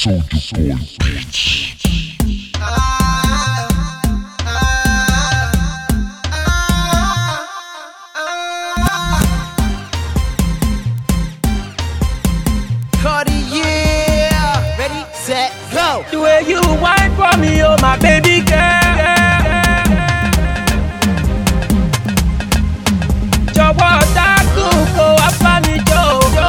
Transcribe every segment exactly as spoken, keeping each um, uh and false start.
Soulja Boy bitch. Yeah, ready, set, go. The way you whine for me, oh my baby girl. Jọ̀wọ́ dákun kó wá bá mi jó.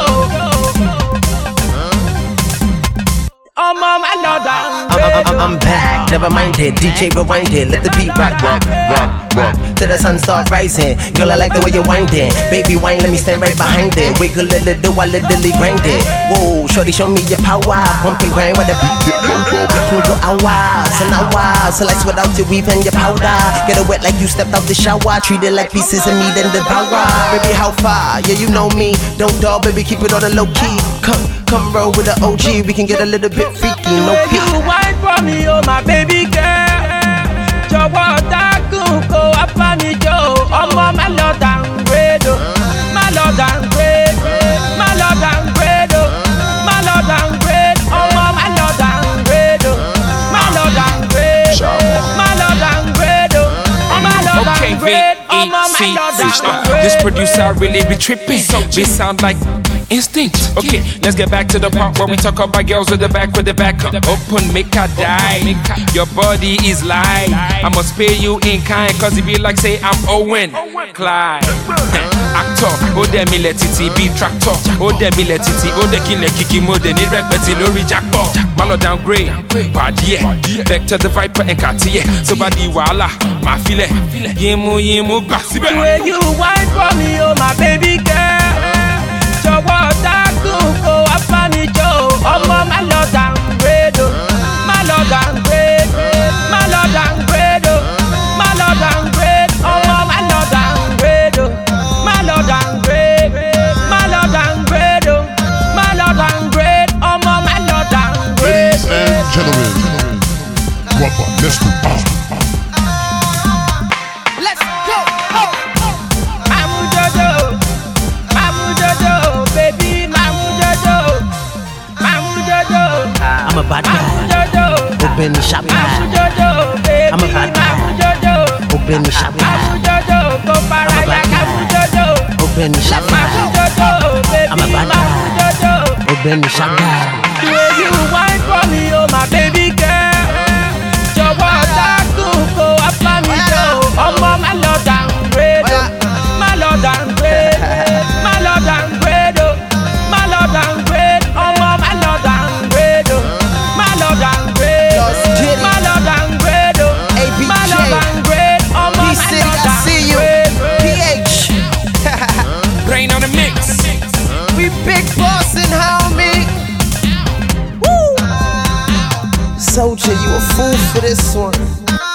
Ọmọ má lọ dànù. I'm, I'm back, never mind it. D J rewind it, let the beat rock, rock, rock, rock till the sun start rising. Girl, I like the way you wind it. Baby, wine, let me stand right behind it. Wiggle a little, I literally grind it. Whoa, shorty, show me your power. Pump and grind with the beat. Can go hours and hours, so like without your weave and your powder. Get it wet like you stepped out the shower. Treat it like pieces of meat and devour. Baby, how far? Yeah, you know me. Don't dog, baby, keep it on the low key. Come, come roll with the O G. We can get a little bit freaky, no peace. You whine for me, oh my baby girl. Jọ̀wọ́ dákun kó wá bá mi jó. Ọmọ má lọ downgrade o, má lọ downgrade, má lọ downgrade o, má lọ downgrade. Ọmọ má lọ downgrade o, má lọ downgrade, má lọ downgrade o, má lọ downgrade. Ọmọ má lọ downgrade. This producer really be tripping. We sound like instinct. Okay, let's get back to the part where we talk about girls with the back with the back up. Open, make her die. Your body is live. I must pay you in kind, cause it be like say I'm Owen Clyde. Actor, oh dem me let it be tractor. Oh dem me let it, oh de kile kiki mode ni repeti lori jackpot. Malo downgrade, bad yeah. Vector the Viper and Cartier. So body wala, my file. Yimu yimu basibe. The way you whine for me, oh my baby girl. Jọ̀wọ́ dákun kó wá bá mi jó. Ọmọ má lọ downgrade o, má lọ downgrade, má lọ downgrade o, má lọ downgrade. Ọmọ má lọ downgrade o, má lọ downgrade, má lọ downgrade o, má lọ downgrade. Ọmọ má lọ downgrade. Ladies and gentlemen, Rubber, let's do it. I'm a bad guy. Open the shop. I'm a bad guy. Open the shop. I'm a bad guy. Open the shop. I'm a bad guy. Open the shop. The way you whine for me, oh my baby girl. Jọ̀wọ́ dákun kó wá bá mi jó. Ọmọ má lọ downgrade o, má lọ downgrade, má lọ downgrade o, má lọ downgrade. Ọmọ má lọ downgrade o, má lọ downgrade, má lọ downgrade o, má lọ downgrade. Ọmọ má lọ downgrade. P H. Brain on the mix. We big bossin', homie. Woo! Soulja, you a fool for this one.